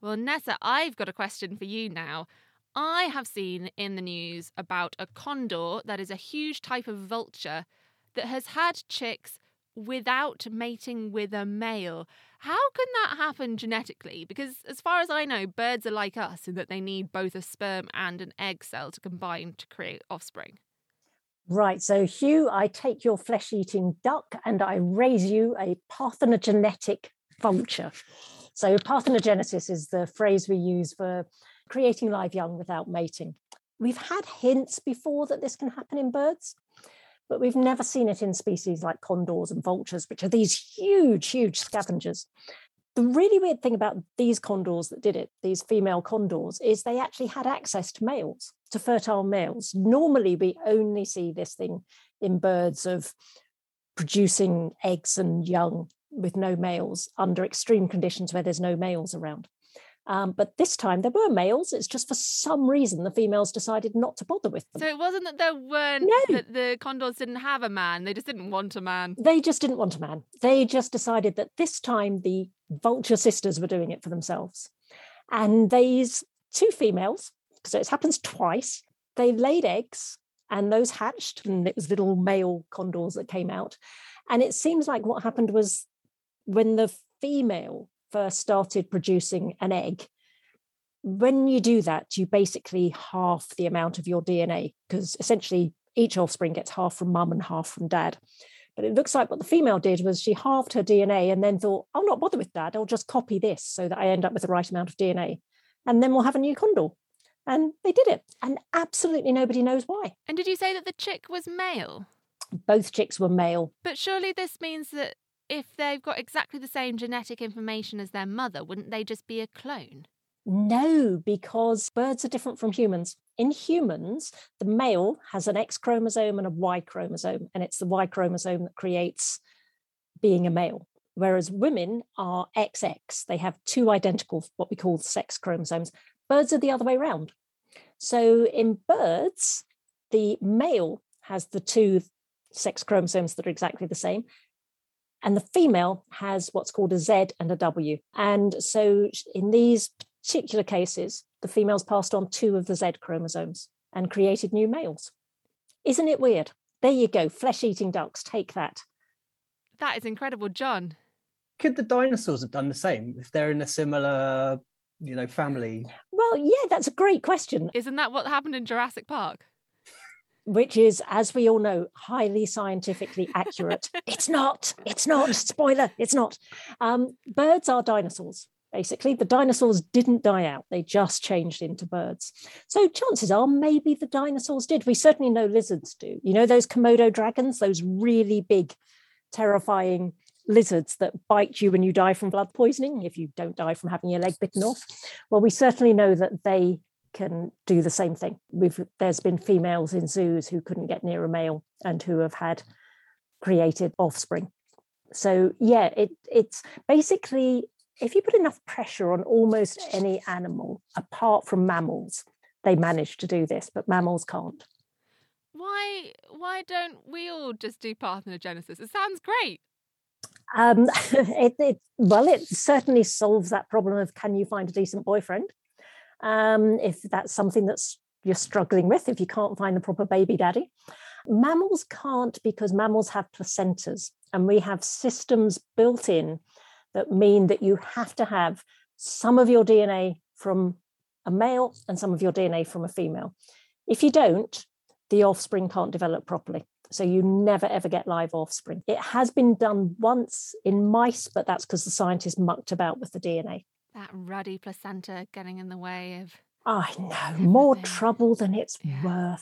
Well, Nessa, I've got a question for you now. I have seen in the news about a condor that is a huge type of vulture that has had chicks without mating with a male. How can that happen genetically? Because as far as I know, birds are like us in that they need both a sperm and an egg cell to combine to create offspring. Right, so Hugh, I take your flesh-eating duck and I raise you a parthenogenetic vulture. So parthenogenesis is the phrase we use for creating live young without mating. We've had hints before that this can happen in birds, but we've never seen it in species like condors and vultures, which are these huge scavengers. The really weird thing about these condors that did it, these female condors, is they actually had access to males, to fertile males. Normally, we only see this thing in birds of producing eggs and young with no males under extreme conditions where there's no males around. But this time there were males. It's just for some reason the females decided not to bother with them. So it wasn't that there weren't, No. that the condors didn't have a man, they just didn't want a man. They just didn't want a man. They just decided that this time the vulture sisters were doing it for themselves. And these two females, so it happens twice, they laid eggs and those hatched, and it was little male condors that came out. And it seems like what happened was when the female first started producing an egg, when you do that, you basically half the amount of your DNA, because essentially each offspring gets half from mum and half from dad. But it looks like what the female did was she halved her DNA and then thought, I'll not bother with dad. I'll just copy this so that I end up with the right amount of DNA. And then we'll have a new condor. And they did it. And absolutely nobody knows why. And did you say that the chick was male? Both chicks were male. But surely this means that if they've got exactly the same genetic information as their mother, wouldn't they just be a clone? No, because birds are different from humans. In humans, the male has an X chromosome and a Y chromosome, and it's the Y chromosome that creates being a male. Whereas women are XX. They have two identical, what we call sex chromosomes. Birds are the other way around. So in birds, the male has the two sex chromosomes that are exactly the same. And the female has what's called a Z and a W. And so in these particular cases, the females passed on two of the Z chromosomes and created new males. Isn't it weird? There you go, flesh-eating ducks, take that. That is incredible, John. Could the dinosaurs have done the same if they're in a similar, family? Well, yeah, that's a great question. Isn't that what happened in Jurassic Park? Which is, as we all know, highly scientifically accurate. It's not, spoiler, it's not. Birds are dinosaurs, basically. The dinosaurs didn't die out. They just changed into birds. So chances are maybe the dinosaurs did. We certainly know lizards do. You know those Komodo dragons, those really big, terrifying lizards that bite you when you die from blood poisoning, if you don't die from having your leg bitten off? Well, we certainly know that they can do the same thing. There's been females in zoos who couldn't get near a male and who have had created offspring. So yeah, it's basically, if you put enough pressure on almost any animal, apart from mammals, they manage to do this, but mammals can't. Why don't we all just do parthenogenesis? It sounds great. It certainly solves that problem of can you find a decent boyfriend? If that's something that's you're struggling with, if you can't find the proper baby daddy. Mammals can't, because mammals have placentas, and we have systems built in that mean that you have to have some of your DNA from a male and some of your DNA from a female. If you don't, the offspring can't develop properly. So you never, ever get live offspring. It has been done once in mice, but that's because the scientists mucked about with the DNA. That ruddy placenta getting in the way of... I know, more trouble than it's worth.